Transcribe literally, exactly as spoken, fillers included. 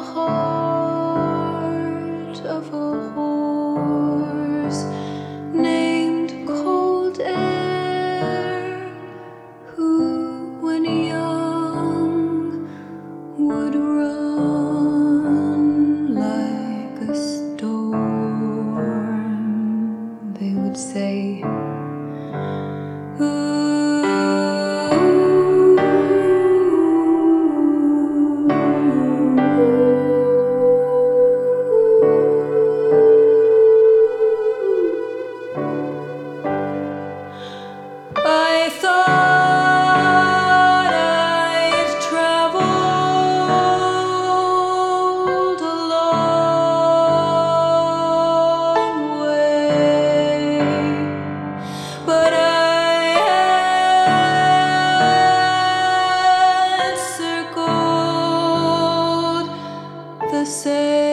heart of a horse named Cold Air, who, when young, would run like a storm. They would say, ooh. I thought I'd traveled a long way, but I had circled the same.